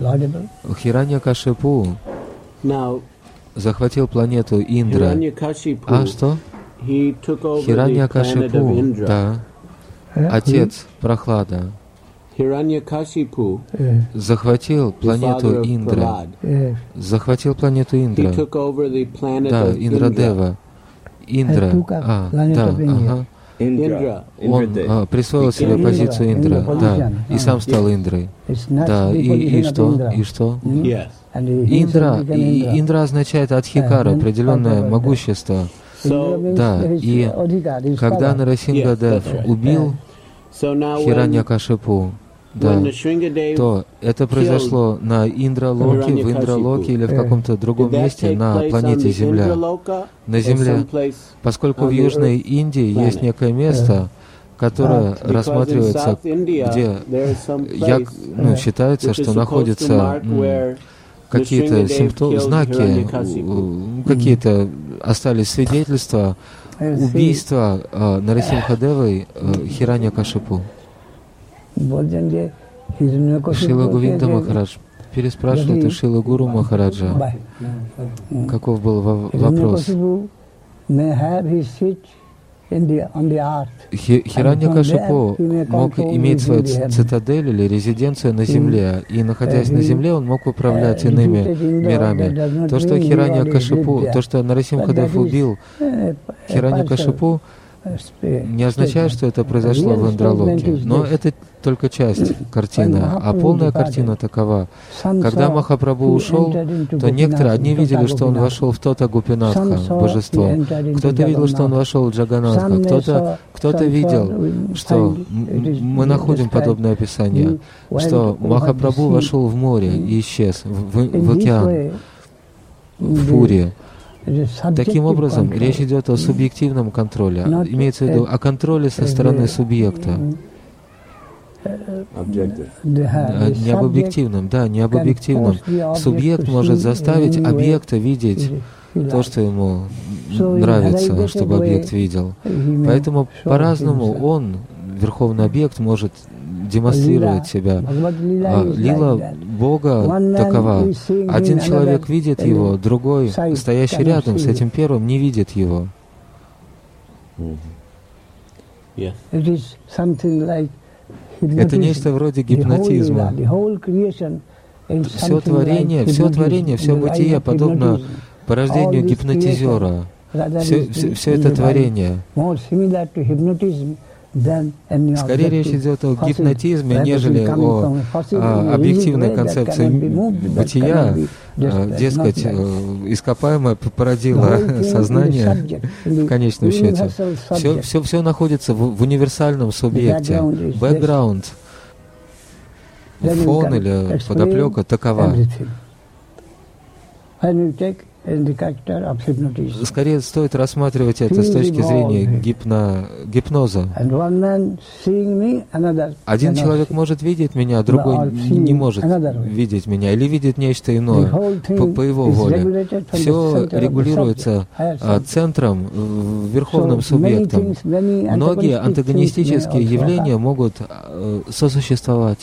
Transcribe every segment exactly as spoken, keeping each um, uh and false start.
Хираньякашипу захватил планету Индра. А что? Хираньякашипу, да, отец Прохлада, захватил планету Индра. Захватил планету Индра. Да, Индрадева. Индра. А, да, ага. Он а, присвоил себе позицию Индра, да, и сам стал Индрой. Да, и, и что? И что? Индра, и, Индра означает Адхикара, определенное могущество. Да, и когда Нарасингадев убил Хираньякашипу, да, то это произошло на Индралоке, в Индралоке или в каком-то другом месте на планете Земля, на Земле, поскольку в Южной Индии есть некое место, которое рассматривается, где я, ну, считается, что находятся м, какие-то симптомы, знаки, какие-то остались свидетельства убийства э, Нарасимхадевой э, Хираньякашипу. Шрила Говинда Махарадж переспрашивает у Шрила Гуру Махараджа, каков был вопрос. Хираньякашипу мог иметь свою цитадель или резиденцию на земле, и, находясь на земле, он мог управлять иными мирами. То, что Хираньякашипу, то, что Нарасимхадев убил Хираньякашипу, не означает, что это произошло в Индралоке, но это только часть картины, а полная картина такова. Когда Махапрабху ушел, то некоторые, одни видели, что он вошел в Тота Гопинатха, божество, кто-то видел, что он вошел в Джаганатха, кто-то кто-то видел, что мы находим подобное описание, что Махапрабху вошел в море и исчез, в, в океан, в Пури. Таким образом, речь идет о субъективном контроле, имеется в виду о контроле со стороны субъекта. Не об объективном, да, не об объективном. Субъект может заставить объекта видеть то, что ему нравится, чтобы объект видел. Поэтому по-разному он, верховный объект, может демонстрировать себя. А лила Бога такова. Один человек видит его, другой, стоящий рядом с этим первым, не видит его. Это нечто вроде гипнотизма. Все творение, все творение, все бытие подобно порождению гипнотизера. Все, все, все это творение. Скорее речь идет о гипнотизме, нежели о, о объективной концепции бытия. Дескать, ископаемое породило сознание в конечном счете. Все, все, все находится в, в универсальном субъекте. Бэкграунд, фон или подоплека такова. Скорее стоит рассматривать это с точки зрения гипно, гипноза. Один человек может видеть меня, а другой не может видеть меня, или видит нечто иное по, по его воле. Все регулируется а, центром, верховным субъектом. Многие антагонистические явления могут а, сосуществовать.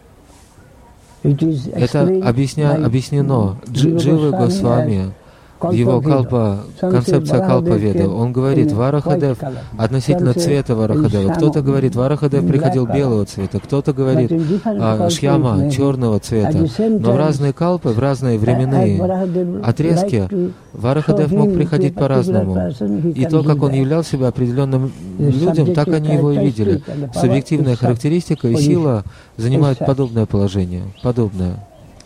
Это объясня, объяснено Дж, Джива Госвами. В его калпа, концепция Калпа-веды, он говорит Варахадев относительно цвета Варахадева. Кто-то говорит, Варахадев приходил белого цвета, кто-то говорит а, Шьяма черного цвета. Но в разные калпы, в разные временные отрезки Варахадев мог приходить по-разному. И то, как он являл себя определенным людям, так они его и видели. Субъективная характеристика и сила занимают подобное положение, подобное.